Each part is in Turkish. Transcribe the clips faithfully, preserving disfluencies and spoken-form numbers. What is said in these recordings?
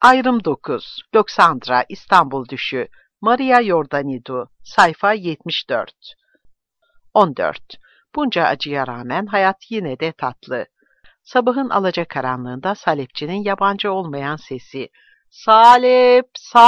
Ayrım dokuz. Loksandra, İstanbul Düşü. Maria Iordanidou. Sayfa yetmiş dört. on dört. Bunca acıya rağmen hayat yine de tatlı. Sabahın alacakaranlığında Salepçinin yabancı olmayan sesi "Salep,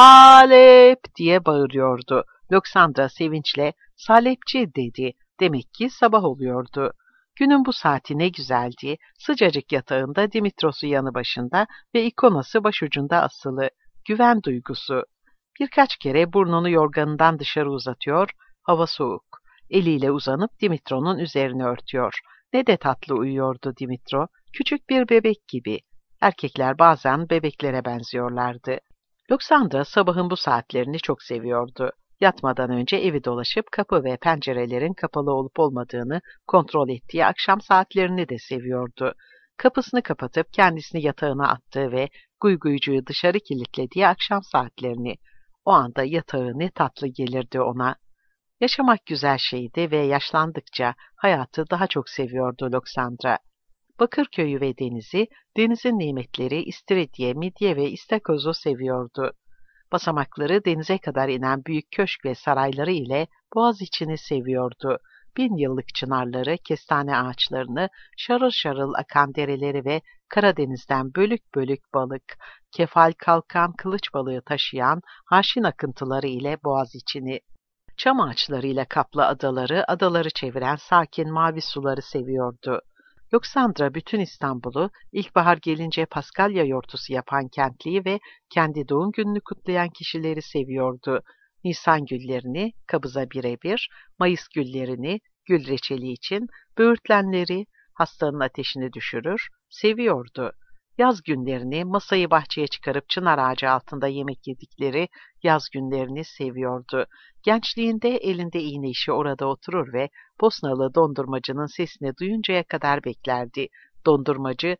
Salep" diye bağırıyordu. Loksandra sevinçle "Salepçi" dedi. Demek ki sabah oluyordu. Günün bu saati ne güzeldi. Sıcacık yatağında Dimitros'u yanı başında ve ikonası başucunda asılı. Güven duygusu. Birkaç kere burnunu yorganından dışarı uzatıyor, hava soğuk. Eliyle uzanıp Dimitro'nun üzerini örtüyor. Ne de tatlı uyuyordu Dimitro, küçük bir bebek gibi. Erkekler bazen bebeklere benziyorlardı. Loksandra sabahın bu saatlerini çok seviyordu. Yatmadan önce evi dolaşıp kapı ve pencerelerin kapalı olup olmadığını kontrol ettiği akşam saatlerini de seviyordu. Kapısını kapatıp kendisini yatağına attığı ve guyguycuyu dışarı kilitlediği akşam saatlerini. O anda yatağı ne tatlı gelirdi ona. Yaşamak güzel şeydi ve yaşlandıkça hayatı daha çok seviyordu Loksandra. Bakırköy'ü ve denizi, denizin nimetleri istiridye, midye ve istakozu seviyordu. Basamakları denize kadar inen büyük köşk ve sarayları ile Boğaziçi'ni seviyordu. Bin yıllık çınarları, kestane ağaçlarını, şarıl şarıl akan dereleri ve Karadeniz'den bölük bölük balık, kefal kalkan kılıç balığı taşıyan haşin akıntıları ile Boğaziçi'ni. Çam ağaçlarıyla kaplı adaları, adaları çeviren sakin mavi suları seviyordu. Loksandra bütün İstanbul'u, ilkbahar gelince Paskalya yortusu yapan kentliyi ve kendi doğum gününü kutlayan kişileri seviyordu. Nisan güllerini, kabıza birebir, Mayıs güllerini, gül reçeli için, böğürtlenleri, hastanın ateşini düşürür, seviyordu. Yaz günlerini, masayı bahçeye çıkarıp çınar ağacı altında yemek yedikleri yaz günlerini seviyordu. Gençliğinde elinde iğne işi orada oturur ve Bosnalı dondurmacının sesini duyuncaya kadar beklerdi. Dondurmacı,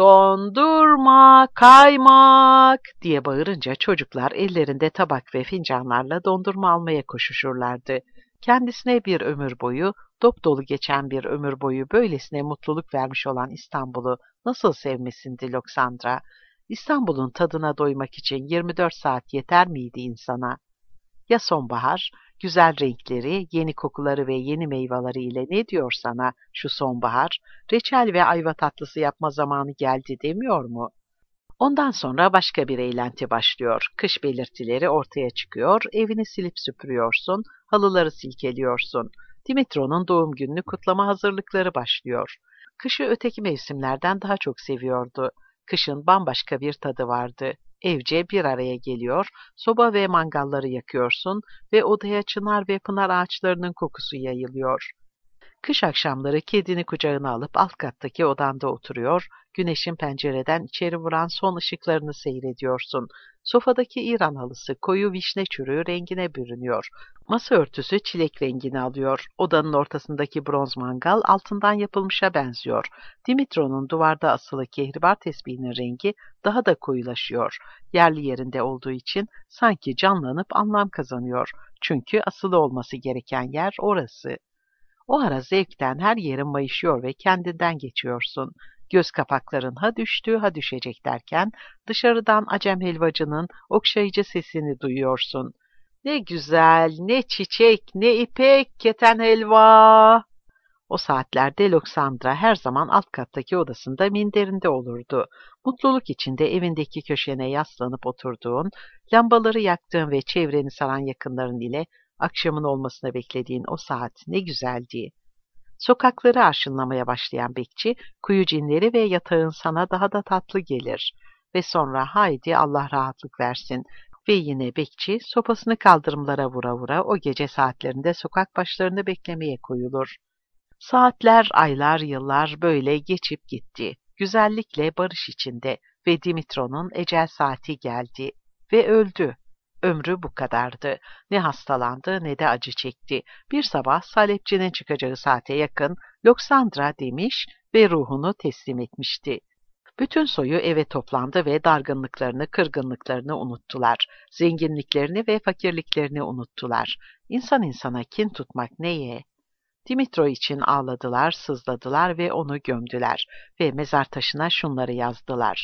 "Dondurma, kaymak" diye bağırınca çocuklar ellerinde tabak ve fincanlarla dondurma almaya koşuşurlardı. Kendisine bir ömür boyu, dop dolu geçen bir ömür boyu böylesine mutluluk vermiş olan İstanbul'u nasıl sevmesindi Loksandra? İstanbul'un tadına doymak için yirmi dört saat yeter miydi insana? Ya sonbahar, güzel renkleri, yeni kokuları ve yeni meyveleri ile ne diyor sana şu sonbahar, reçel ve ayva tatlısı yapma zamanı geldi demiyor mu? Ondan sonra başka bir eğlenti başlıyor. Kış belirtileri ortaya çıkıyor, evini silip süpürüyorsun, halıları silkeliyorsun. Dimitro'nun doğum gününü kutlama hazırlıkları başlıyor. Kışı öteki mevsimlerden daha çok seviyordu. Kışın bambaşka bir tadı vardı. Evce bir araya geliyor, soba ve mangalları yakıyorsun ve odaya çınar ve pınar ağaçlarının kokusu yayılıyor. Kış akşamları kedini kucağına alıp alt kattaki odanda oturuyor, güneşin pencereden içeri vuran son ışıklarını seyrediyorsun. Sofadaki İran halısı koyu vişne çürüğü rengine bürünüyor. Masa örtüsü çilek rengini alıyor. Odanın ortasındaki bronz mangal altından yapılmışa benziyor. Dimitro'nun duvarda asılı kehribar tesbihinin rengi daha da koyulaşıyor. Yerli yerinde olduğu için sanki canlanıp anlam kazanıyor. Çünkü asılı olması gereken yer orası. O ara zevkten her yerin mayışıyor ve kendinden geçiyorsun. Göz kapakların ha düştü ha düşecek derken dışarıdan Acem helvacının okşayıcı sesini duyuyorsun. Ne güzel, ne çiçek, ne ipek, keten helva. O saatlerde Loksandra her zaman alt kattaki odasında minderinde olurdu. Mutluluk içinde evindeki köşene yaslanıp oturduğun, lambaları yaktığın ve çevreni saran yakınların ile akşamın olmasını beklediğin o saat ne güzeldi. Sokakları arşınlamaya başlayan bekçi, kuyu cinleri ve yatağın sana daha da tatlı gelir. Ve sonra haydi Allah rahatlık versin. Ve yine bekçi sopasını kaldırımlara vura vura o gece saatlerinde sokak başlarını beklemeye koyulur. Saatler, aylar, yıllar böyle geçip gitti. Güzellikle barış içinde ve Dimitro'nun ecel saati geldi ve öldü. Ömrü bu kadardı. Ne hastalandı ne de acı çekti. Bir sabah salepçinin çıkacağı saate yakın Loksandra demiş ve ruhunu teslim etmişti. Bütün soyu eve toplandı ve dargınlıklarını, kırgınlıklarını unuttular. Zenginliklerini ve fakirliklerini unuttular. İnsan insana kin tutmak neye? Dimitro için ağladılar, sızladılar ve onu gömdüler ve mezar taşına şunları yazdılar.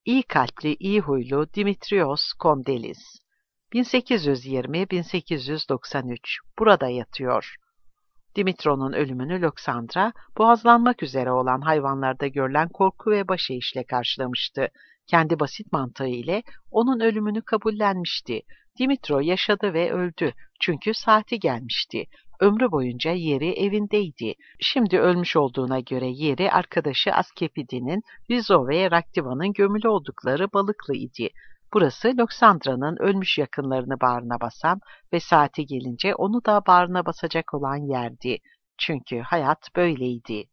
İyi kalpli, iyi huylu Dimitrios Kondelis. bin sekiz yüz yirmi bin sekiz yüz doksan üç. Burada yatıyor. Dimitro'nun ölümünü Loksandra, boğazlanmak üzere olan hayvanlarda görülen korku ve başeğişle karşılamıştı. Kendi basit mantığı ile onun ölümünü kabullenmişti. Dimitro yaşadı ve öldü. Çünkü saati gelmişti. Ömrü boyunca yeri evindeydi. Şimdi ölmüş olduğuna göre yeri arkadaşı Askepidi'nin, Rizo ve Raktiva'nın gömülü oldukları Balıklı idi. Burası Loksandra'nın ölmüş yakınlarını bağrına basan ve saati gelince onu da bağrına basacak olan yerdi. Çünkü hayat böyleydi.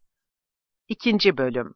İkinci bölüm.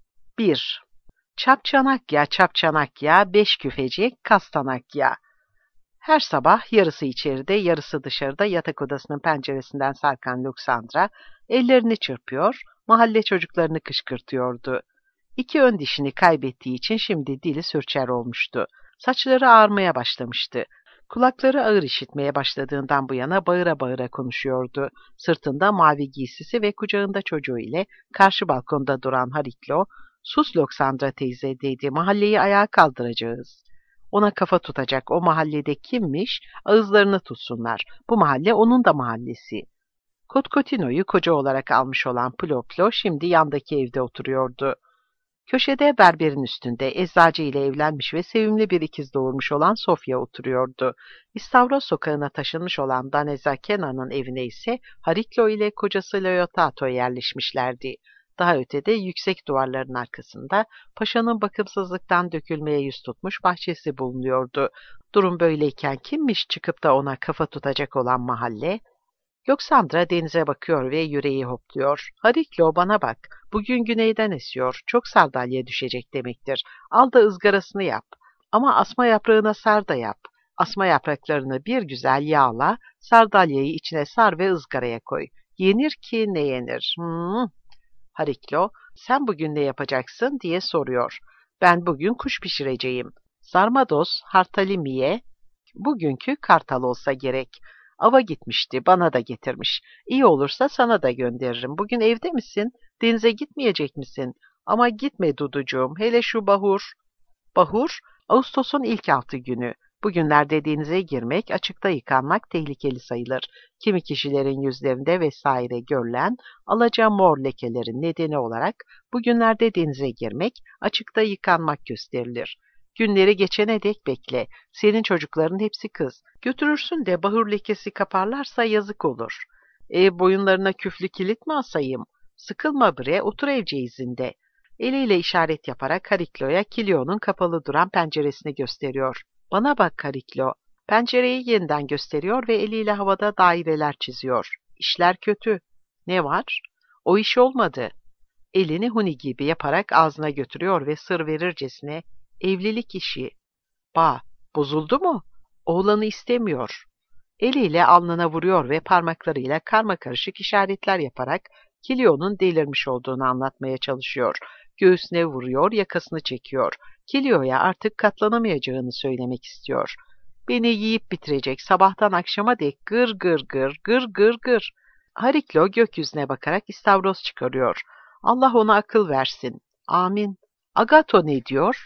bir. Çapçanak ya çapçanak ya, beş küfecik kastanak ya. Her sabah yarısı içeride, yarısı dışarıda yatak odasının penceresinden sarkan Loksandra, ellerini çırpıyor, mahalle çocuklarını kışkırtıyordu. İki ön dişini kaybettiği için şimdi dili sürçer olmuştu. Saçları ağarmaya başlamıştı. Kulakları ağır işitmeye başladığından bu yana bağıra bağıra konuşuyordu. Sırtında mavi giysisi ve kucağında çocuğu ile karşı balkonda duran Hariklo, "Sus Loksandra teyze" dedi, "mahalleyi ayağa kaldıracağız." Ona kafa tutacak o mahallede kimmiş, ağızlarını tutsunlar. Bu mahalle onun da mahallesi. Kotkotino'yu koca olarak almış olan Ploplo şimdi yandaki evde oturuyordu. Köşede berberin üstünde eczacı ile evlenmiş ve sevimli bir ikiz doğurmuş olan Sofya oturuyordu. İstavros sokağına taşınmış olan Daneza Kenan'ın evine ise Hariklo ile kocası Leotato yerleşmişlerdi. Daha ötede yüksek duvarların arkasında paşanın bakımsızlıktan dökülmeye yüz tutmuş bahçesi bulunuyordu. Durum böyleyken kimmiş çıkıp da ona kafa tutacak olan mahalle? Loksandra denize bakıyor ve yüreği hopluyor. "Hariklo, bana bak. Bugün güneyden esiyor. Çok sardalya düşecek demektir. Al da ızgarasını yap. Ama asma yaprağına sar da yap. Asma yapraklarını bir güzel yağla, sardalyayı içine sar ve ızgaraya koy. Yenir ki ne yenir? Hmm. Hariklo, sen bugün ne yapacaksın diye soruyor. Ben bugün kuş pişireceğim. Sarmados, hartalimiye, bugünkü kartal olsa gerek. Ava gitmişti, bana da getirmiş. İyi olursa sana da gönderirim. Bugün evde misin? Denize gitmeyecek misin? Ama gitme Duducuğum, hele şu bahur. Bahur, Ağustos'un ilk altı günü. Bugünlerde denize girmek, açıkta yıkanmak tehlikeli sayılır. Kimi kişilerin yüzlerinde vesaire görülen alaca mor lekelerin nedeni olarak bugünlerde denize girmek, açıkta yıkanmak gösterilir. Günleri geçene dek bekle. Senin çocukların hepsi kız. Götürürsün de bahur lekesi kaparlarsa yazık olur. E boyunlarına küflü kilit mi asayım? Sıkılma bre, otur evceğizinde. Eliyle işaret yaparak Hariklo'ya Kilio'nun kapalı duran penceresini gösteriyor. Bana bak Hariklo. Pencereyi yeniden gösteriyor ve eliyle havada daireler çiziyor. İşler kötü. Ne var? O iş olmadı. Elini huni gibi yaparak ağzına götürüyor ve sır verircesine, evlilik işi. Ba, bozuldu mu? Oğlanı istemiyor. Eliyle alnına vuruyor ve parmaklarıyla karmakarışık işaretler yaparak Kilio'nun delirmiş olduğunu anlatmaya çalışıyor. Göğsüne vuruyor, yakasını çekiyor. Kilio'ya artık katlanamayacağını söylemek istiyor. Beni yiyip bitirecek, sabahtan akşama dek gır gır gır, gır gır gır. Hariklo gökyüzüne bakarak istavroz çıkarıyor. Allah ona akıl versin. Amin. Agato ne diyor?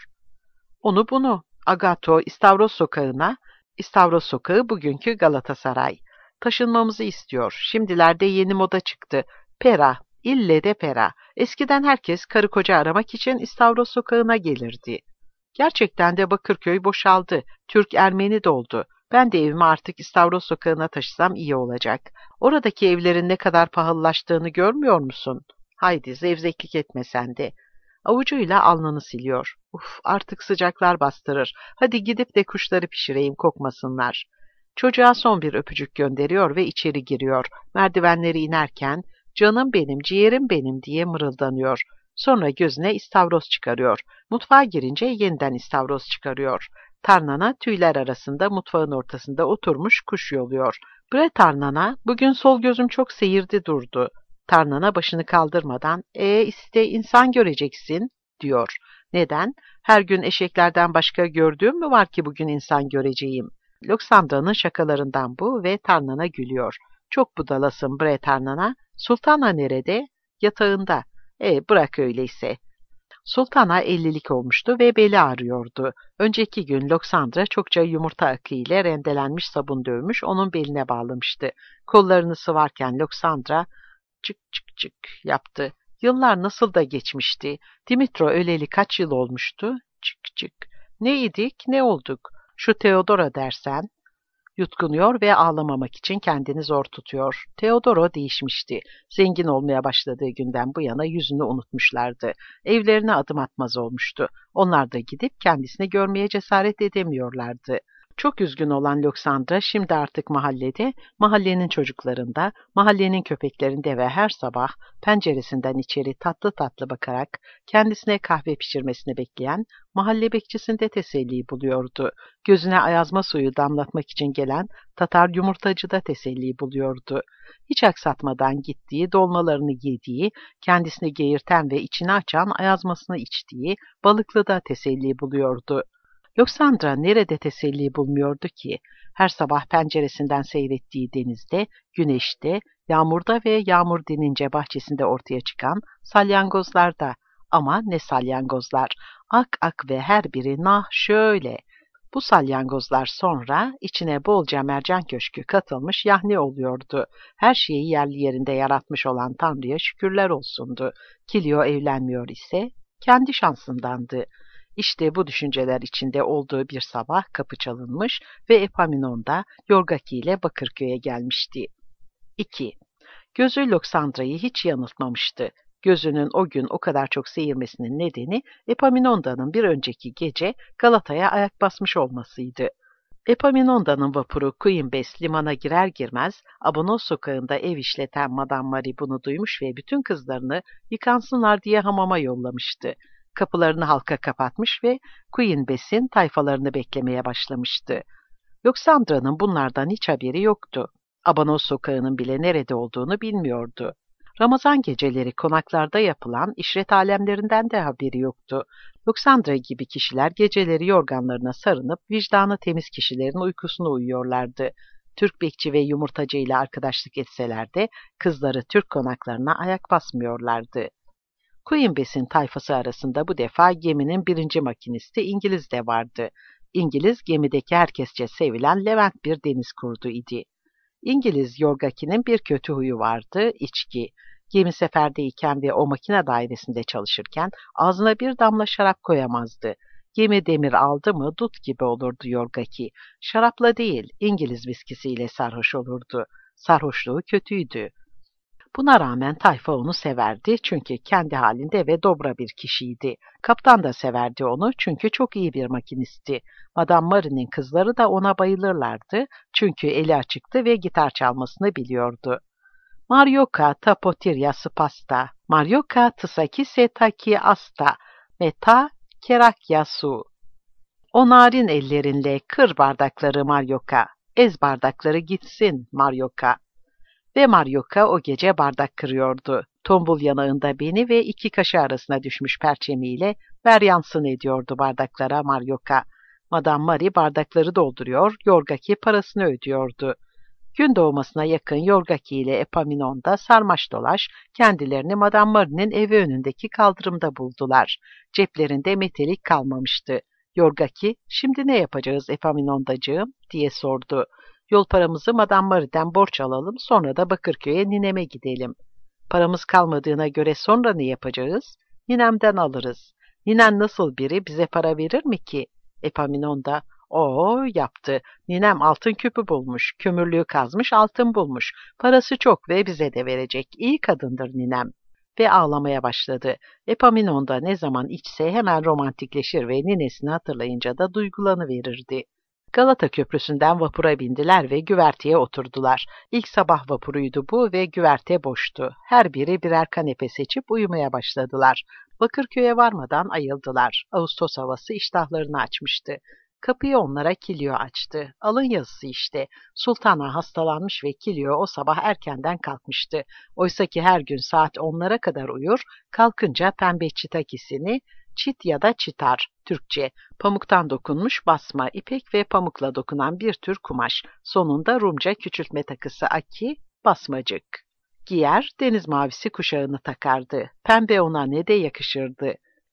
Onu bunu. Agato, İstavros sokağına, İstavros sokağı bugünkü Galatasaray. Taşınmamızı istiyor. Şimdilerde yeni moda çıktı. Pera, ille de pera. Eskiden herkes karı koca aramak için İstavros sokağına gelirdi. Gerçekten de Bakırköy boşaldı. Türk-Ermeni doldu. Ben de evimi artık İstavros sokağına taşısam iyi olacak. Oradaki evlerin ne kadar pahalılaştığını görmüyor musun? Haydi zevzeklik etme sen de. Avucuyla alnını siliyor. Uf, artık sıcaklar bastırır. Hadi gidip de kuşları pişireyim, kokmasınlar. Çocuğa son bir öpücük gönderiyor ve içeri giriyor. Merdivenleri inerken canım benim, ciğerim benim diye mırıldanıyor. Sonra gözüne istavroz çıkarıyor. Mutfağa girince yeniden istavroz çıkarıyor. Tarnana tüyler arasında mutfağın ortasında oturmuş kuş yoluyor. Bre Tarnana, bugün sol gözüm çok seyirdi durdu. Tarnana başını kaldırmadan, e işte insan göreceksin diyor. Neden? Her gün eşeklerden başka gördüğüm mü var ki bugün insan göreceğim? Loksandra'nın şakalarından bu ve Tarnana gülüyor. Çok budalasın bre Tarnana. Sultana nerede? Yatağında. E bırak öyleyse. Sultana ellilik olmuştu ve beli ağrıyordu. Önceki gün Loksandra çokça yumurta akı ile rendelenmiş sabun dövmüş, onun beline bağlamıştı. Kollarını sıvarken Loksandra çık çık çık yaptı. Yıllar nasıl da geçmişti. Dimitro öleli kaç yıl olmuştu? Çık çık. Ne idik, ne olduk? Şu Theodora dersen. Yutkunuyor ve ağlamamak için kendini zor tutuyor. Theodoro değişmişti. Zengin olmaya başladığı günden bu yana yüzünü unutmuşlardı. Evlerine adım atmaz olmuştu. Onlar da gidip kendisini görmeye cesaret edemiyorlardı. Çok üzgün olan Loksandra şimdi artık mahallede, mahallenin çocuklarında, mahallenin köpeklerinde ve her sabah penceresinden içeri tatlı tatlı bakarak kendisine kahve pişirmesini bekleyen mahalle bekçisinde teselli buluyordu. Gözüne ayazma suyu damlatmak için gelen Tatar yumurtacıda teselli buluyordu. Hiç aksatmadan gittiği, dolmalarını yediği, kendisini geğirten ve içini açan ayazmasını içtiği balıklıda teselli buluyordu. Loksandra nerede teselli bulmuyordu ki? Her sabah penceresinden seyrettiği denizde, güneşte, yağmurda ve yağmur dinince bahçesinde ortaya çıkan salyangozlarda. Ama ne salyangozlar! Ak ak ve her biri nah şöyle. Bu salyangozlar sonra içine bolca mercan köşkü katılmış yahni oluyordu. Her şeyi yerli yerinde yaratmış olan Tanrı'ya şükürler olsundu. Kilio evlenmiyor ise kendi şansındandı. İşte bu düşünceler içinde olduğu bir sabah kapı çalınmış ve Epaminonda Yorgaki ile Bakırköy'e gelmişti. iki. Gözü Loksandra'yı hiç yanıltmamıştı. Gözünün o gün o kadar çok seyirmesinin nedeni Epaminonda'nın bir önceki gece Galata'ya ayak basmış olmasıydı. Epaminonda'nın vapuru Queenbess limana girer girmez Abonos sokağında ev işleten Madame Marie bunu duymuş ve bütün kızlarını yıkansınlar diye hamama yollamıştı. Kapılarını halka kapatmış ve Queenbess'in tayfalarını beklemeye başlamıştı. Loksandra'nın bunlardan hiç haberi yoktu. Abanos sokağının bile nerede olduğunu bilmiyordu. Ramazan geceleri konaklarda yapılan işret alemlerinden de haberi yoktu. Loksandra gibi kişiler geceleri yorganlarına sarınıp vicdanı temiz kişilerin uykusuna uyuyorlardı. Türk bekçi ve yumurtacı ile arkadaşlık etseler de kızları Türk konaklarına ayak basmıyorlardı. Queenbess'in tayfası arasında bu defa geminin birinci makinisti İngiliz de vardı. İngiliz gemideki herkesçe sevilen Levent bir deniz kurdu idi. İngiliz Yorgaki'nin bir kötü huyu vardı, içki. Gemi seferdeyken ve o makine dairesinde çalışırken ağzına bir damla şarap koyamazdı. Gemi demir aldı mı dut gibi olurdu Yorgaki. Şarapla değil, İngiliz viskisiyle sarhoş olurdu. Sarhoşluğu kötüydü. Buna rağmen tayfa onu severdi çünkü kendi halinde ve dobra bir kişiydi. Kaptan da severdi onu çünkü çok iyi bir makinistti. Madame Marie'nin kızları da ona bayılırlardı çünkü eli açıktı ve gitar çalmasını biliyordu. Marioka tapotirya spasta, Marioka tsakise taki asta, meta kerakya su. O narin ellerinle kır bardakları Marioka, ez bardakları gitsin Marioka. Ve Marioka o gece bardak kırıyordu. Tombul yanağında beni ve iki kaşı arasına düşmüş perçemiyle ver yansın ediyordu bardaklara Marioka. Madame Marie bardakları dolduruyor, Yorgaki parasını ödüyordu. Gün doğmasına yakın Yorgaki ile Epaminonda sarmaş dolaş kendilerini Madame Marie'nin evi önündeki kaldırımda buldular. Ceplerinde metelik kalmamıştı. Yorgaki, şimdi ne yapacağız Epaminondacığım diye sordu. Yol paramızı Madame Marie'den borç alalım, sonra da Bakırköy'e nineme gidelim. Paramız kalmadığına göre sonra ne yapacağız? Ninemden alırız. Ninen nasıl biri, bize para verir mi ki? Epaminonda, o yaptı. Ninem altın küpü bulmuş, kömürlüğü kazmış, altın bulmuş. Parası çok ve bize de verecek. İyi kadındır ninem. Ve ağlamaya başladı. Epaminonda ne zaman içse hemen romantikleşir ve ninesini hatırlayınca da duygulanıverirdi. Galata Köprüsü'nden vapura bindiler ve güverteye oturdular. İlk sabah vapuruydu bu ve güverte boştu. Her biri birer kanepe seçip uyumaya başladılar. Bakırköy'e varmadan ayıldılar. Ağustos havası iştahlarını açmıştı. Kapıyı onlara Kilio açtı. Alın yazısı işte. Sultana hastalanmış ve Kilio o sabah erkenden kalkmıştı. Oysaki her gün saat onlara kadar uyur, kalkınca pembe çitakisini, çit ya da çitar, Türkçe, pamuktan dokunmuş basma, ipek ve pamukla dokunan bir tür kumaş, sonunda Rumca küçültme takısı aki, basmacık. Giyer, deniz mavisi kuşağını takardı. Pembe ona ne de yakışırdı.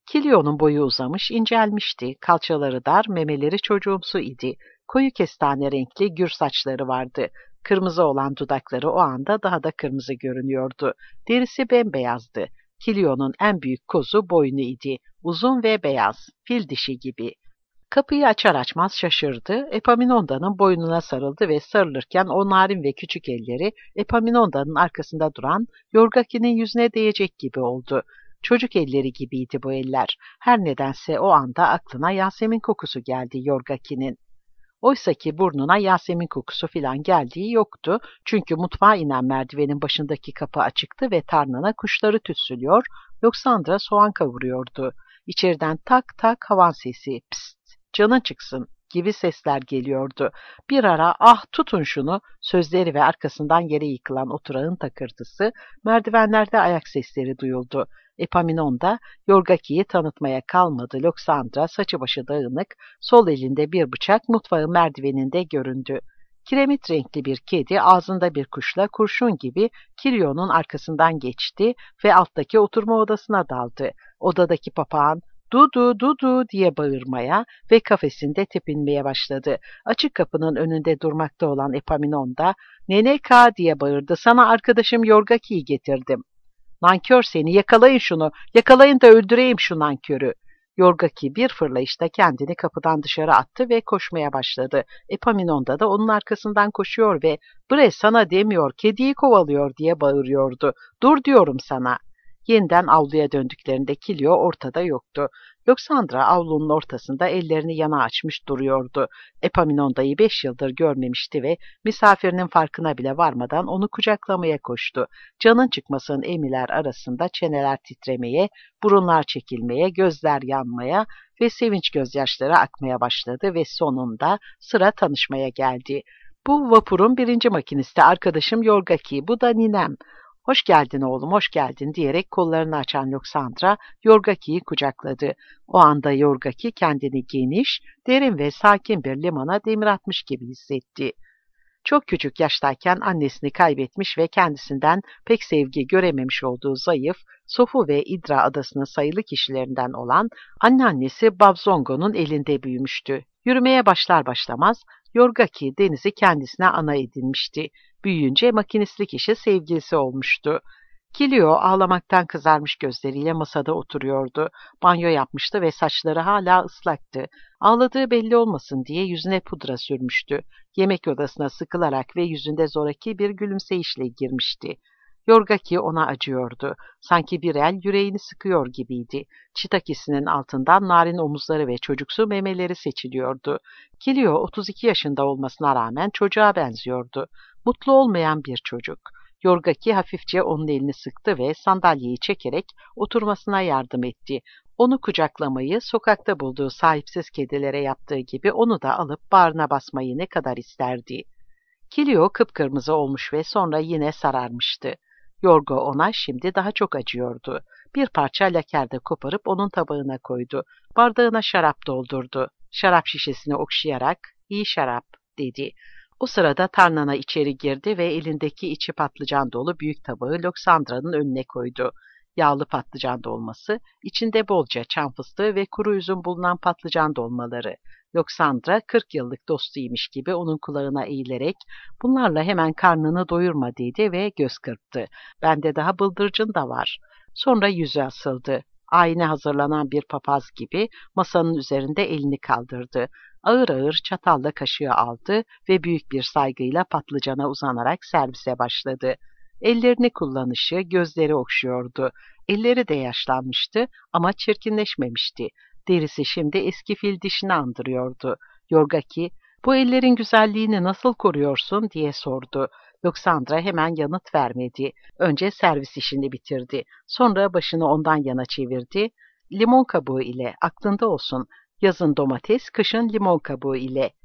Kilio'nun boyu uzamış, incelmişti. Kalçaları dar, memeleri çocuğumsu idi. Koyu kestane renkli gür saçları vardı. Kırmızı olan dudakları o anda daha da kırmızı görünüyordu. Derisi bembeyazdı. Kilio'nun en büyük kozu boynu idi. Uzun ve beyaz, fil dişi gibi. Kapıyı açar açmaz şaşırdı. Epaminonda'nın boynuna sarıldı ve sarılırken o narin ve küçük elleri Epaminonda'nın arkasında duran Yorgaki'nin yüzüne değecek gibi oldu. Çocuk elleri gibiydi bu eller. Her nedense o anda aklına Yasemin kokusu geldi Yorgaki'nin. Oysaki burnuna Yasemin kokusu filan geldiği yoktu. Çünkü mutfağa inen merdivenin başındaki kapı açıktı ve tarnana kuşları tütsülüyor, Loksandra soğan kavuruyordu. İçeriden tak tak havan sesi, pst, canın çıksın gibi sesler geliyordu. Bir ara ah tutun şunu sözleri ve arkasından yere yıkılan oturağın takırtısı, merdivenlerde ayak sesleri duyuldu. Epaminonda Yorgaki'yi tanıtmaya kalmadı. Loksandra saçı başı dağınık, sol elinde bir bıçak mutfağın merdiveninde göründü. Kiremit renkli bir kedi ağzında bir kuşla kurşun gibi Kilio'nun arkasından geçti ve alttaki oturma odasına daldı. Odadaki papağan "Dudu, Dudu" diye bağırmaya ve kafesinde tepinmeye başladı. Açık kapının önünde durmakta olan Epaminonda "Neneka" diye bağırdı. "Sana arkadaşım Yorgaki'yi getirdim." "Nankör seni, yakalayın şunu, yakalayın da öldüreyim şu nankörü." Yorgaki bir fırlayışta kendini kapıdan dışarı attı ve koşmaya başladı. Epaminonda da onun arkasından koşuyor ve "Bre sana demiyor, kediyi kovalıyor" diye bağırıyordu. "Dur diyorum sana." Yeniden avluya döndüklerinde Kilio ortada yoktu. Loksandra avlunun ortasında ellerini yana açmış duruyordu. Epaminonda'yı beş yıldır görmemişti ve misafirinin farkına bile varmadan onu kucaklamaya koştu. Canın çıkmasının emiler arasında çeneler titremeye, burunlar çekilmeye, gözler yanmaya ve sevinç gözyaşları akmaya başladı ve sonunda sıra tanışmaya geldi. "Bu vapurun birinci makinisti arkadaşım Yorgaki, bu da ninem." "Hoş geldin oğlum, hoş geldin" diyerek kollarını açan Loksandra, Yorgaki'yi kucakladı. O anda Yorgaki kendini geniş, derin ve sakin bir limana demir atmış gibi hissetti. Çok küçük yaştayken annesini kaybetmiş ve kendisinden pek sevgi görememiş olduğu zayıf, Sofu ve İdra adasının sayılı kişilerinden olan anneannesi Babzongo'nun elinde büyümüştü. Yürümeye başlar başlamaz Yorgaki denizi kendisine ana edinmişti. Büyüyünce makinistlik işi sevgilisi olmuştu. Kilio ağlamaktan kızarmış gözleriyle masada oturuyordu. Banyo yapmıştı ve saçları hala ıslaktı. Ağladığı belli olmasın diye yüzüne pudra sürmüştü. Yemek odasına sıkılarak ve yüzünde zoraki bir gülümseyişle girmişti. Yorgaki ona acıyordu. Sanki bir el yüreğini sıkıyor gibiydi. Çıtakisinin altından narin omuzları ve çocuksu memeleri seçiliyordu. Kilio otuz iki yaşında olmasına rağmen çocuğa benziyordu. Mutlu olmayan bir çocuk. Yorgaki hafifçe onun elini sıktı ve sandalyeyi çekerek oturmasına yardım etti. Onu kucaklamayı, sokakta bulduğu sahipsiz kedilere yaptığı gibi onu da alıp bağrına basmayı ne kadar isterdi. Kilio kıpkırmızı olmuş ve sonra yine sararmıştı. Yorgo ona şimdi daha çok acıyordu. Bir parça lakerde koparıp onun tabağına koydu. Bardağına şarap doldurdu. Şarap şişesini okşayarak "İyi şarap" dedi. O sırada tarnana içeri girdi ve elindeki içi patlıcan dolu büyük tabağı Loksandra'nın önüne koydu. Yağlı patlıcan dolması, içinde bolca çam fıstığı ve kuru üzüm bulunan patlıcan dolmaları. Loksandra kırk yıllık dostuymuş gibi onun kulağına eğilerek "Bunlarla hemen karnını doyurma" dedi ve göz kırptı. "Bende daha bıldırcın da var." Sonra yüzü asıldı. Ayine hazırlanan bir papaz gibi masanın üzerinde elini kaldırdı. Ağır ağır çatalla kaşığı aldı ve büyük bir saygıyla patlıcana uzanarak servise başladı. Ellerini kullanışı, gözleri okşuyordu. Elleri de yaşlanmıştı ama çirkinleşmemişti. Derisi şimdi eski fil dişini andırıyordu. Yorgaki, "Bu ellerin güzelliğini nasıl koruyorsun?" diye sordu. Loksandra hemen yanıt vermedi. Önce servis işini bitirdi. Sonra başını ondan yana çevirdi. "Limon kabuğu ile, aklında olsun. Yazın domates, kışın limon kabuğu ile."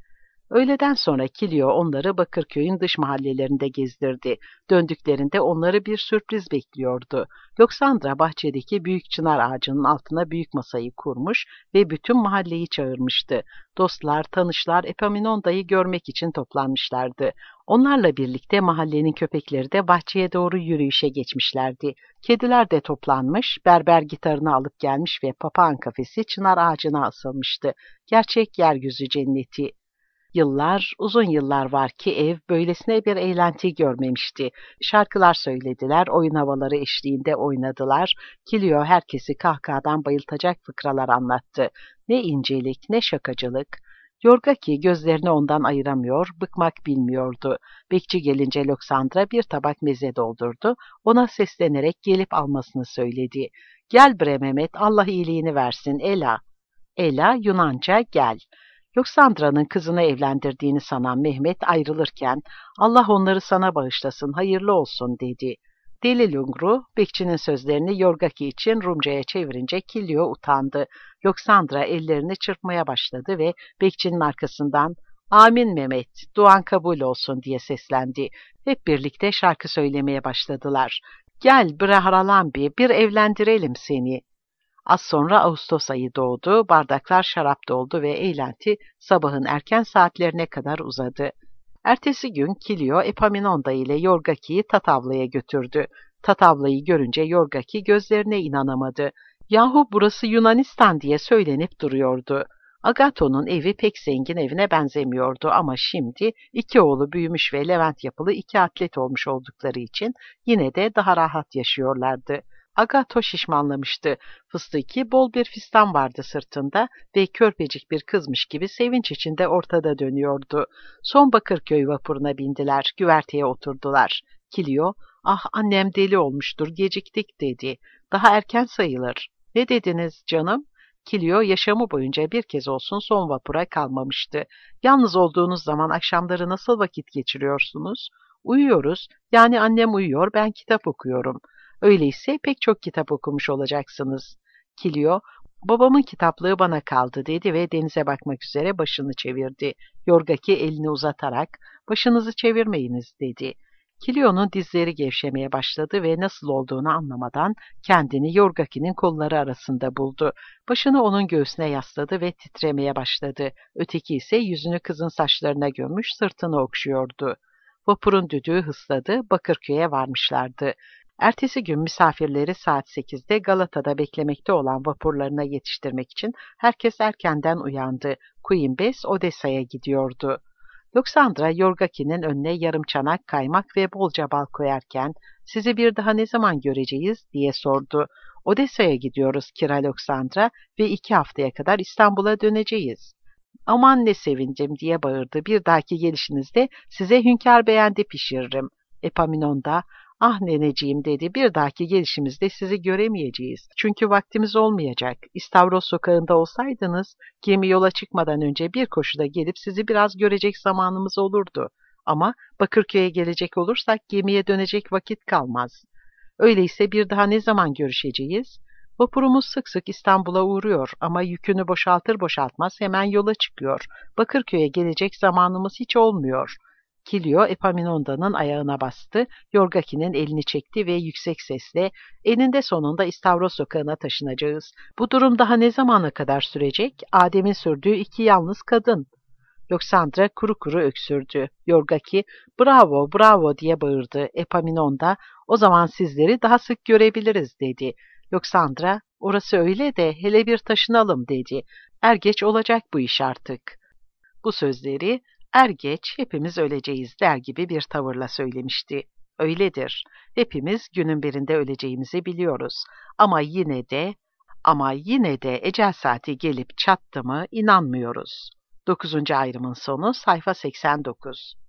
Öğleden sonra Kilio onları Bakırköy'ün dış mahallelerinde gezdirdi. Döndüklerinde onları bir sürpriz bekliyordu. Loksandra bahçedeki büyük çınar ağacının altına büyük masayı kurmuş ve bütün mahalleyi çağırmıştı. Dostlar, tanışlar Epaminonda'yı görmek için toplanmışlardı. Onlarla birlikte mahallenin köpekleri de bahçeye doğru yürüyüşe geçmişlerdi. Kediler de toplanmış, berber gitarını alıp gelmiş ve papağan kafesi çınar ağacına asılmıştı. Gerçek yeryüzü cenneti. Yıllar, uzun yıllar var ki ev böylesine bir eğlenti görmemişti. Şarkılar söylediler, oyun havaları eşliğinde oynadılar. Kilio herkesi kahkahadan bayıltacak fıkralar anlattı. Ne incelik, ne şakacılık. Yorgaki gözlerini ondan ayıramıyor, bıkmak bilmiyordu. Bekçi gelince Loksandra bir tabak meze doldurdu. Ona seslenerek gelip almasını söyledi. "Gel bre Mehmet, Allah iyiliğini versin, Ela." Ela, Yunanca gel. Loksandra'nın kızını evlendirdiğini sanan Mehmet ayrılırken "Allah onları sana bağışlasın, hayırlı olsun." dedi. Deli Lungru, bekçinin sözlerini Yorgaki için Rumca'ya çevirince Kilio utandı. Loksandra ellerini çırpmaya başladı ve bekçinin arkasından "Amin Mehmet, duan kabul olsun." diye seslendi. Hep birlikte şarkı söylemeye başladılar. "Gel bre haralambi, bir evlendirelim seni." Az sonra Ağustos ayı doğdu, bardaklar şarap doldu ve eğlenti sabahın erken saatlerine kadar uzadı. Ertesi gün Kilio Epaminonda ile Yorgaki'yi Tatavla'ya götürdü. Tatavla'yı görünce Yorgaki gözlerine inanamadı. Yahu burası Yunanistan diye söylenip duruyordu. Agato'nun evi pek zengin evine benzemiyordu ama şimdi iki oğlu büyümüş ve Levent yapılı iki atlet olmuş oldukları için yine de daha rahat yaşıyorlardı. Agato şişmanlamıştı. Fıstıki bol bir fistan vardı sırtında ve körpecik bir kızmış gibi sevinç içinde ortada dönüyordu. Son Bakırköy vapuruna bindiler, güverteye oturdular. Kilio, "Ah annem deli olmuştur, geciktik." dedi. "Daha erken sayılır." "Ne dediniz canım?" Kilio yaşamı boyunca bir kez olsun son vapura kalmamıştı. "Yalnız olduğunuz zaman akşamları nasıl vakit geçiriyorsunuz?" "Uyuyoruz. Yani annem uyuyor, ben kitap okuyorum." "Öyleyse pek çok kitap okumuş olacaksınız." Kilio, "Babamın kitaplığı bana kaldı." dedi ve denize bakmak üzere başını çevirdi. Yorgaki elini uzatarak, "Başınızı çevirmeyiniz." dedi. Kilio'nun dizleri gevşemeye başladı ve nasıl olduğunu anlamadan kendini Yorgaki'nin kolları arasında buldu. Başını onun göğsüne yasladı ve titremeye başladı. Öteki ise yüzünü kızın saçlarına gömmüş, sırtını okşuyordu. Vapurun düdüğü hısladı, Bakırköy'e varmışlardı. Ertesi gün misafirleri saat sekizde Galata'da beklemekte olan vapurlarına yetiştirmek için herkes erkenden uyandı. Queen Bess Odessa'ya gidiyordu. Loksandra, Yorgaki'nin önüne yarım çanak kaymak ve bolca bal koyarken "Sizi bir daha ne zaman göreceğiz?" diye sordu. "Odessa'ya gidiyoruz Kira Loksandra ve iki haftaya kadar İstanbul'a döneceğiz." "Aman ne sevindim." diye bağırdı. "Bir dahaki gelişinizde size hünkâr beğendi pişiririm." Epaminonda, "Ah neneciğim." dedi. "Bir dahaki gelişimizde sizi göremeyeceğiz. Çünkü vaktimiz olmayacak. İstavros sokağında olsaydınız gemi yola çıkmadan önce bir koşuda gelip sizi biraz görecek zamanımız olurdu. Ama Bakırköy'e gelecek olursak gemiye dönecek vakit kalmaz. Öyleyse bir daha ne zaman görüşeceğiz?" "Vapurumuz sık sık İstanbul'a uğruyor ama yükünü boşaltır boşaltmaz hemen yola çıkıyor. Bakırköy'e gelecek zamanımız hiç olmuyor." Kilio Epaminonda'nın ayağına bastı, Yorgaki'nin elini çekti ve yüksek sesle "Eninde sonunda İstavros sokağına taşınacağız. Bu durum daha ne zamana kadar sürecek? Adem'in sürdüğü iki yalnız kadın." Loksandra kuru kuru öksürdü. Yorgaki, "Bravo, bravo." diye bağırdı. Epaminonda, "O zaman sizleri daha sık görebiliriz." dedi. Loksandra, "Orası öyle de hele bir taşınalım." dedi. "Er geç olacak bu iş artık." Bu sözleri er geç hepimiz öleceğiz der gibi bir tavırla söylemişti. Öyledir. Hepimiz günün birinde öleceğimizi biliyoruz. Ama yine de, ama yine de ecel saati gelip çattı mı inanmıyoruz. Dokuzuncu ayrımın sonu sayfa seksen dokuz.